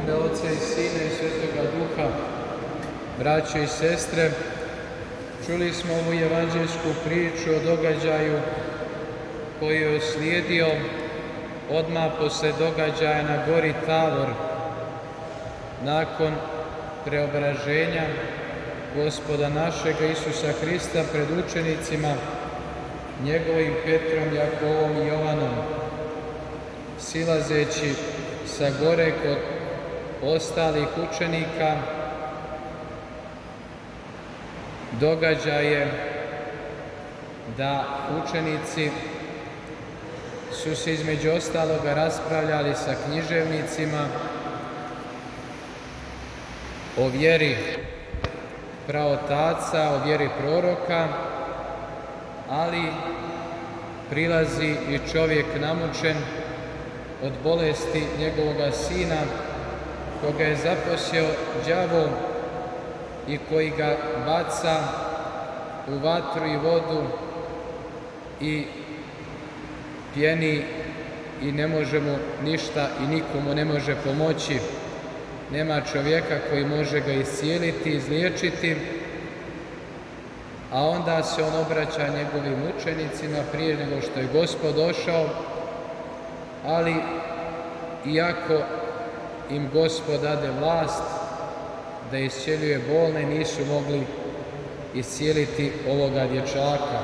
ime Oca i Sina i Svetoga Duha, braće i sestre, čuli smo ovu evanđelsku priču o događaju koji je uslijedio odmah posle događaja na gori Tavor, nakon preobraženja Gospoda našega Isusa Hrista pred učenicima, njegovim Petrom, Jakovom i Jovanom, silazeći sa gore kod ostalih učenika. Događaj je da učenici su se između ostaloga raspravljali sa književnicima o vjeri praotaca, o vjeri proroka, ali prilazi i čovjek namučen od bolesti njegovoga sina, koga je zaposjeo đavo i koji ga baca u vatru i vodu i pjeni i ne može mu ništa i nikomu ne može pomoći. Nema čovjeka koji može ga iscijeliti, izliječiti, a onda se on obraća njegovim učenicima prije nego što je Gospod došao, ali iako im Gospod dade vlast da iscijeljuje bolne, nisu mogli iscijeliti ovoga dječaka.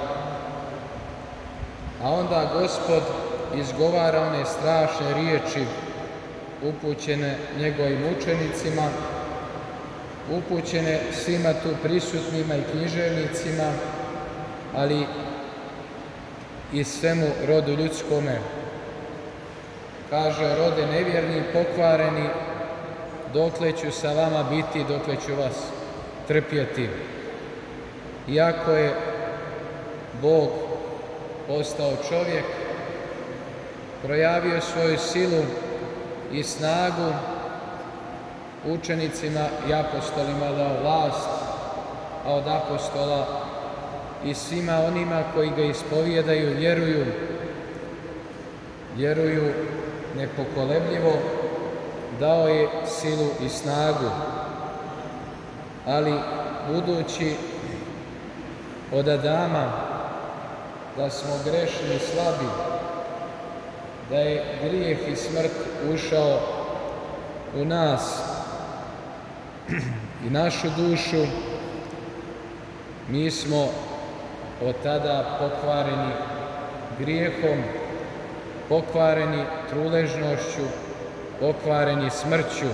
A onda Gospod izgovara one strašne riječi upućene njegovim učenicima, upućene svima tu prisutnima i književnicima, ali i svemu rodu ljudskome. Kaže: rode nevjerni, pokvareni, dokle ću sa vama biti, dokle ću vas trpjeti. Iako je Bog postao čovjek, projavio svoju silu i snagu, učenicima i apostolima dao vlast, a od apostola i svima onima koji ga ispovijedaju, vjeruju nepokolebljivo, dao je silu i snagu. Ali budući od Adama da smo grešni i slabi, da je grijeh i smrt ušao u nas i našu dušu, mi smo od tada pokvareni grijehom, pokvareni truležnošću, pokvareni smrću,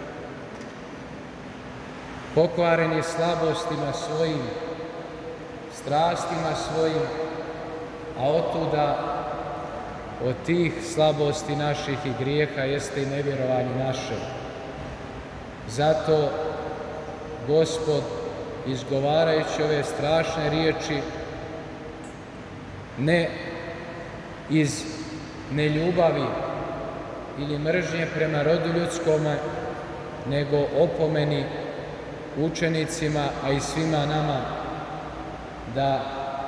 pokvareni slabostima svojim, strastima svojim, a otuda od tih slabosti naših i grijeha jeste i nevjerovanje naše. Zato Gospod, izgovarajući ove strašne riječi, ne iz neljubavi ili mržnje prema rodu ljudskome, nego opomeni učenicima, a i svima nama, da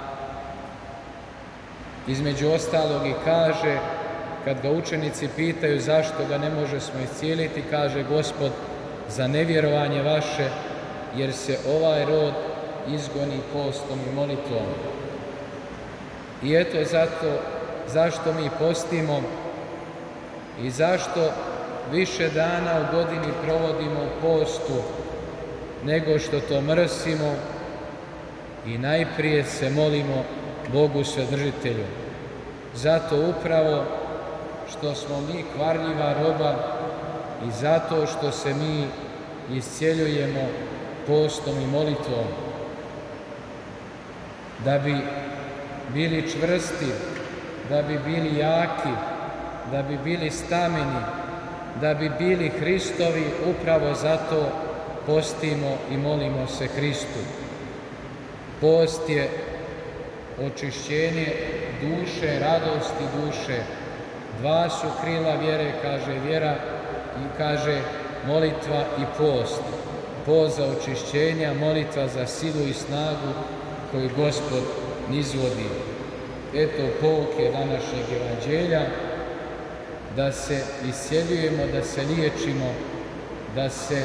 između ostalog i kaže, kad ga učenici pitaju zašto ga ne možemo iscijeliti, kaže Gospod: za nevjerovanje vaše, jer se ovaj rod izgoni postom i molitvom. I eto zašto mi postimo i zašto više dana u godini provodimo u postu nego što to mrsimo i najprije se molimo Bogu Svedržitelju. Zato upravo što smo mi kvarljiva roba i zato što se mi iscijeljujemo postom i molitvom, da bi bili čvrsti, da bi bili jaki, da bi bili stameni, da bi bili Hristovi, upravo zato postimo i molimo se Hristu. Post je očišćenje duše, radosti duše. Dva su krila vjere, kaže vjera, i kaže molitva i post. Post za očišćenja, molitva za silu i snagu koju Gospod nizvodi. Eto pouke današnjeg evanđelja, da se iscijeljujemo, da se liječimo da se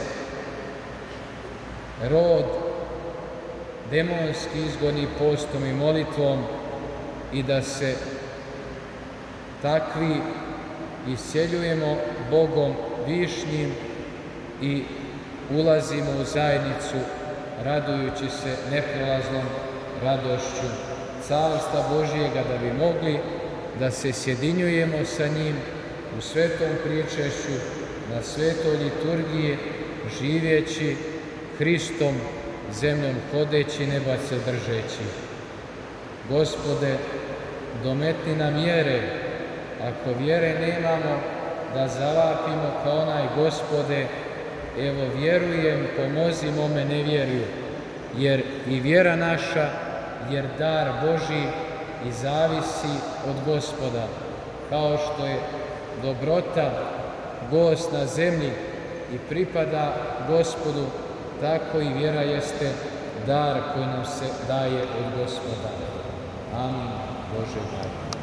rod demonski izgoni postom i molitvom i da se takvi isceljujemo Bogom višnjim i ulazimo u zajednicu radujući se neprolaznom radošću Carstva Božjega, da bi mogli da se sjedinjujemo sa njim u svetom pričešću, na svetoj liturgiji, živjeći Hristom, zemljom hodeći, neba se držeći. Gospode, dometni nam vjere, ako vjere nemamo, da zavapimo kao onaj Gospode, evo vjerujem, pomozi mome nevjerju, jer i vjera naša, jer dar Božji i zavisi od Gospoda, kao što je dobrota gost na zemlji i pripada Gospodu, tako i vjera jeste dar koji nam se daje od Gospoda. Amin. Bože dar.